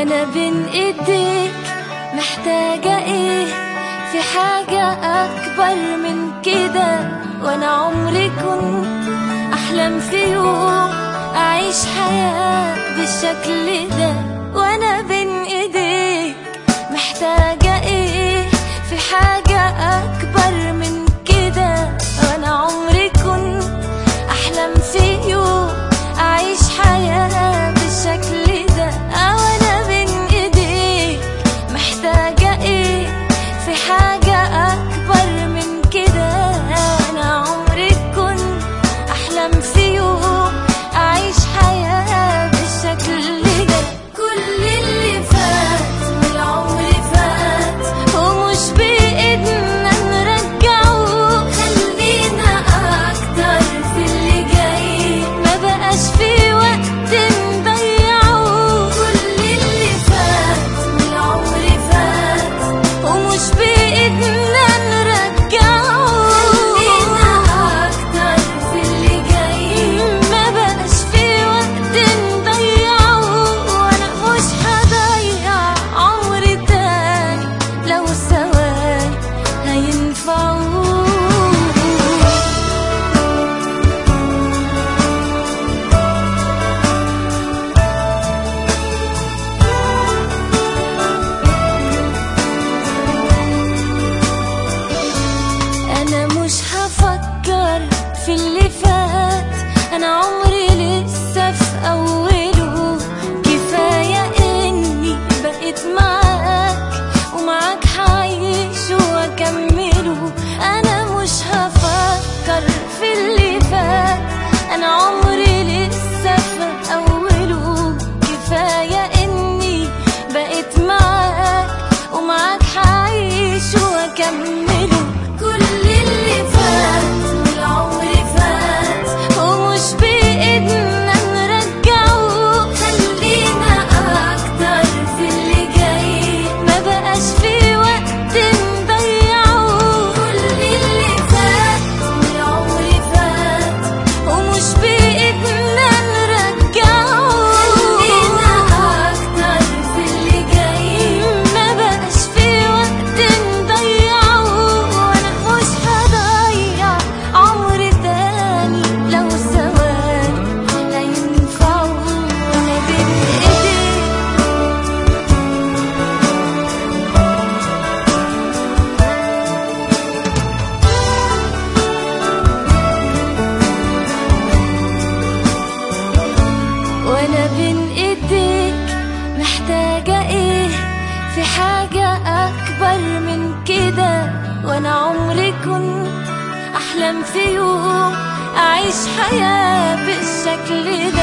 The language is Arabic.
وانا بين ايديك محتاجة ايه؟ في حاجة اكبر من كده. وانا عمري كنت احلم في يوم اعيش حياة بالشكل ده. وانا بين ايديك محتاجة ايه؟ في حاجة اكبر من كده. وانا عمري كنت احلم في يوم اعيش حياة بالشكل ده. وانا بين ايديك محتاجة ايه؟ في حاجة اكبر من كده. وانا عمري كنت احلم في يوم اعيش حياة بالشكل ده. كل اللي فات والعمر فات ومش بايدنا نرجعه. خلينا اكتر في اللي جاي، ما بقاش في وقت نضيعه. كل اللي فات والعمر فات ومش بايدنا نرجعه. خلينا اكتر في اللي جاي، ما بقاش في وقت نضيعه. وانا مش هضيع عمري تاني لو ثواني هينفعوا. أنا مش هفكر في اللي فات، أنا عمري لسه في أوله. كفاية إني بقيت معاك ومعاك هعيش وأكمله. أنا مش هفكر في اللي فات، أنا عمري لسه في أوله. كفاية إني بقيت معاك ومعاك هعيش وأكمله. كل اللي فات والعمر فات ومش بإيدنا نرجعه. خلينا أكتر في اللي جاي، ما بقاش في وقت نضيعه. كل اللي فات والعمر فات ومش بإيدنا نرجعه. خلينا أكتر في اللي جاي، ما بقاش في وقت نضيعه. وانا مش هضيع عمري تاني لو ثواني لا ينفعوا. وانا بين ايديك وانا بين ايديك محتاجة ايه؟ في حاجة اكبر من كده. وانا عمري كنت احلم في يوم اعيش حياة بالشكل ده.